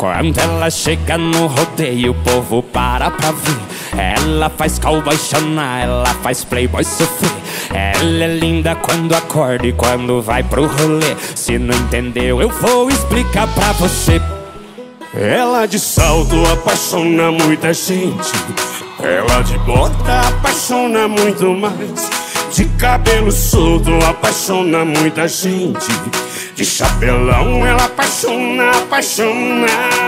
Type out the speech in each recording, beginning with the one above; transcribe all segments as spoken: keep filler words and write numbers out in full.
Quando ela chega no rodeio, o povo para pra ver. Ela faz cowboy chorar, ela faz playboy sofrer. Ela é linda quando acorda e quando vai pro rolê. Se não entendeu, eu vou explicar pra você. Ela de salto apaixona muita gente. Ela de bota apaixona muito mais. De cabelo solto apaixona muita gente. De chapelão ela apaixona, apaixona,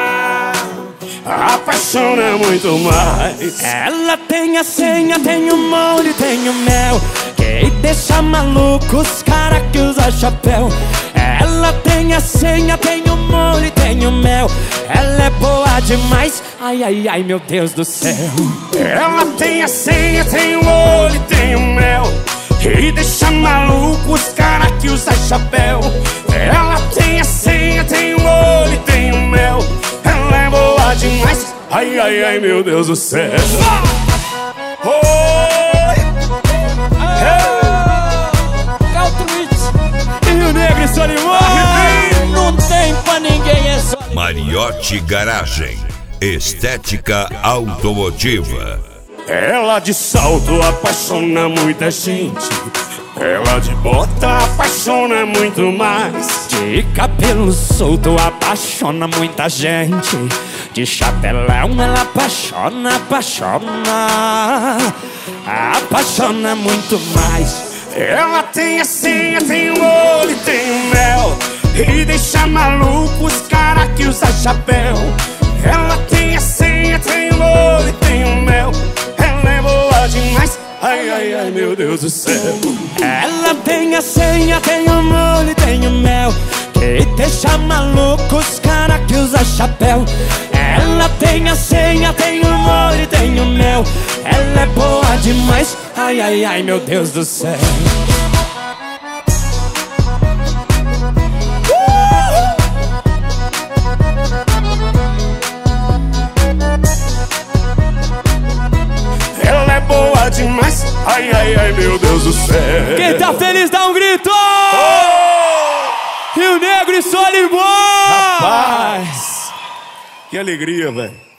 apaixona muito mais. Ela tem a senha, tem o molho, tem o mel, que deixa maluco os cara que usa chapéu. Ela tem a senha, tem o molho, tem o mel. Ela é boa demais, ai, ai, ai, meu Deus do céu. Ela tem a senha, tem o olho, tem o mel, e deixa maluco os cara que usa chapéu. Ela tem a senha, tem o olho, tem o mel. Ela é boa demais, ai, ai, ai, meu Deus do céu. Oi! Rio Negro e Solimões. Não tem pra ninguém, é só Mariotti Garagem, estética automotiva. Ela de salto apaixona muita gente. Ela de bota apaixona muito mais. De cabelo solto apaixona muita gente. De chapelão ela apaixona, apaixona, apaixona muito mais. Ela tem a senha, tem o olho, tem o mel, e deixa maluco os cara que usa chapéu. Ela tem a senha, tem o olho, tem o mel. Ela é boa demais, ai, ai, ai, meu Deus do céu. Ela tem a senha, tem o molho, tem o mel, que deixa maluco os cara que usa chapéu. Ela tem a senha, tem o molho, tem o mel. Ela é boa demais, ai, ai, ai, meu Deus do céu. Ela é boa demais, ai, ai, ai, meu Deus do céu. Quem tá feliz dá um grito! Oh! Rio Negro e Solimões! Rapaz, que alegria, velho.